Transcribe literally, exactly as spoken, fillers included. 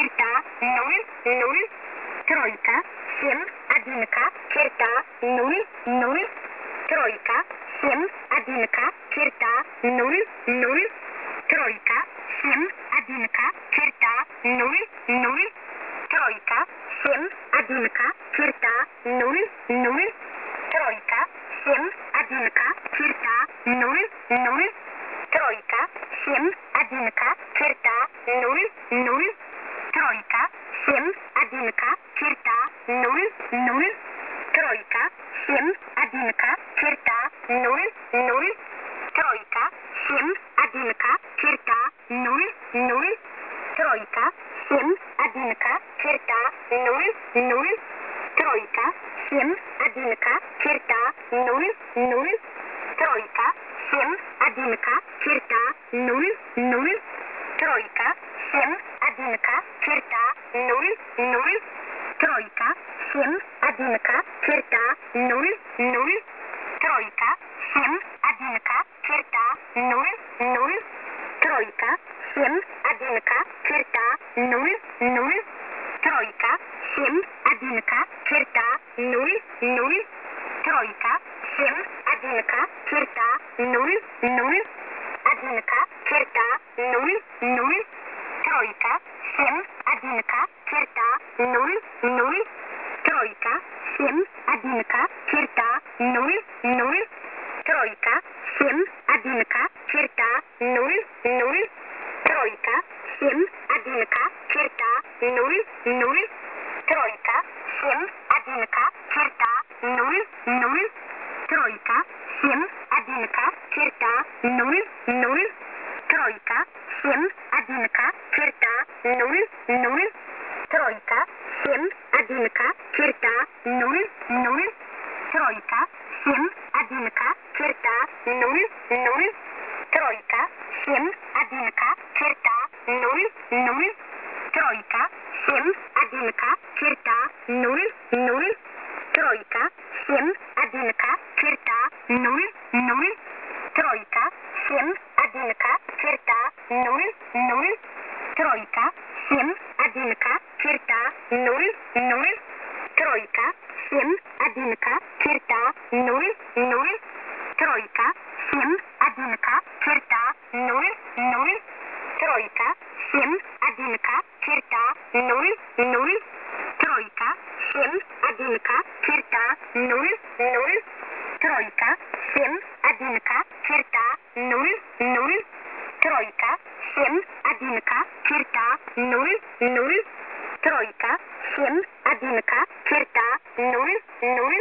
черта, ноль, ноль, тройка, семь, одинка, черта, ноль, ноль, тройка, семь, одинка, черта, ноль, ноль, тройка, семь, одинка, черта, ноль, ноль, тройка, семь, одинка, черта, ноль, ноль, тройка, семь, одинка, черта, ноль, ноль, тройка, семь, одинка, черта, ноль, ноль, тройка, семь, одинка, черта, ноль, ноль, тройка, семь, одинка, черта, ноль, ноль, тройка, семь, одинка, черта, ноль, ноль, тройка, семь, одинка, черта, ноль, ноль, тройка, семь, одинка, черта, ноль, ноль, тройка, семь, одинка, черта, ноль, ноль, тройка, семь, одинка, черта, ноль, ноль, тройка, семь, одинка, черта, ноль, ноль, тройка, семь, одинка, черта, ноль, ноль, тройка, семь, одинка, черта, ноль, ноль, тройка, семь, одинка, черта, ноль, ноль, тройка, семь, одинка, черта, ноль, ноль, одинка, черта, ноль, ноль, тройка, семь, одинка, черта, ноль, ноль, тройка, семь, одинка, черта, ноль, ноль, тройка, семь, одинка, черта, ноль, ноль, тройка, семь, одинка, черта, ноль, ноль, тройка, семь, одинка, черта, ноль, ноль, тройка, семь, одинка, черта, ноль, ноль, тройка, семь, одинка, черта, ноль, ноль, тройка, семь, одинка, черта, ноль, ноль, тройка, семь, одинка, черта, ноль, ноль, тройка, семь, одинка, черта, ноль, ноль, тройка, семь, одинка, черта, ноль, ноль, тройка, семь, одинка, черта, ноль, ноль, тройка, семь, одинка, черта, ноль, ноль, тройка, семь, одинка, черта, ноль, ноль, тройка, семь, одинка, черта, ноль, ноль, тройка, семь, одинка, черта, ноль, ноль, тройка, семь, одинка, черта, ноль, ноль, тройка, семь, одинка, черта, ноль, ноль, тройка, семь, одинка, черта, ноль, ноль, тройка, семь, одинка, черта, ноль, ноль, тройка, семь, одинка, черта, ноль, ноль,